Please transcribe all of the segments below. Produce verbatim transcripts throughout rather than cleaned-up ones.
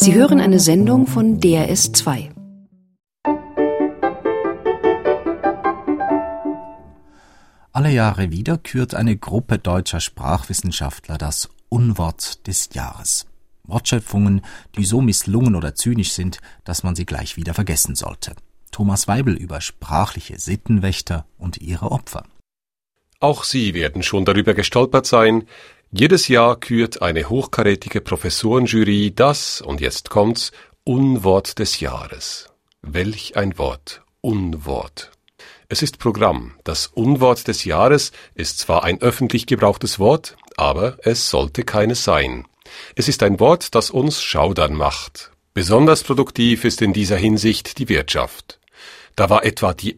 Sie hören eine Sendung von D R S zwei. Alle Jahre wieder kürt eine Gruppe deutscher Sprachwissenschaftler das Unwort des Jahres. Wortschöpfungen, die so misslungen oder zynisch sind, dass man sie gleich wieder vergessen sollte. Thomas Weibel über sprachliche Sittenwächter und ihre Opfer. Auch Sie werden schon darüber gestolpert sein. Jedes Jahr kürt eine hochkarätige Professorenjury das, und jetzt kommt's, Unwort des Jahres. Welch ein Wort, Unwort. Es ist Programm. Das Unwort des Jahres ist zwar ein öffentlich gebrauchtes Wort, aber es sollte keines sein. Es ist ein Wort, das uns schaudern macht. Besonders produktiv ist in dieser Hinsicht die Wirtschaft. Da war etwa die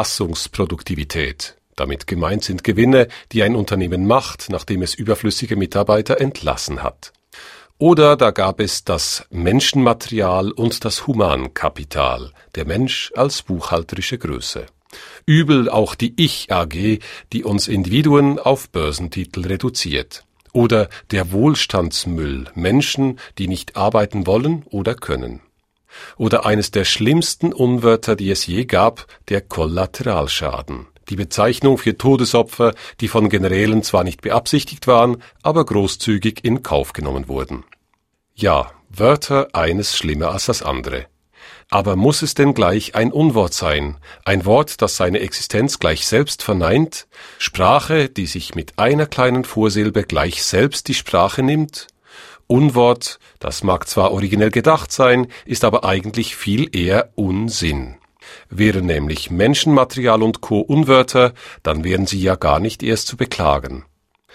Entlassungsproduktivität. Damit gemeint sind Gewinne, die ein Unternehmen macht, nachdem es überflüssige Mitarbeiter entlassen hat. Oder da gab es das Menschenmaterial und das Humankapital, der Mensch als buchhalterische Größe. Übel auch die Ich-A G, die uns Individuen auf Börsentitel reduziert. Oder der Wohlstandsmüll, Menschen, die nicht arbeiten wollen oder können. Oder eines der schlimmsten Unwörter, die es je gab, der Kollateralschaden. Die Bezeichnung für Todesopfer, die von Generälen zwar nicht beabsichtigt waren, aber großzügig in Kauf genommen wurden. Ja, Wörter eines schlimmer als das andere. Aber muss es denn gleich ein Unwort sein? Ein Wort, das seine Existenz gleich selbst verneint? Sprache, die sich mit einer kleinen Vorsilbe gleich selbst die Sprache nimmt? Unwort, das mag zwar originell gedacht sein, ist aber eigentlich viel eher Unsinn. Wären nämlich Menschenmaterial und Co. Unwörter, dann wären sie ja gar nicht erst zu beklagen.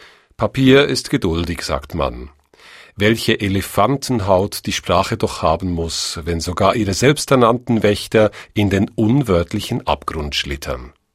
Papier ist geduldig, sagt man. Welche Elefantenhaut die Sprache doch haben muss, wenn sogar ihre selbsternannten Wächter in den unwörtlichen Abgrund schlittern.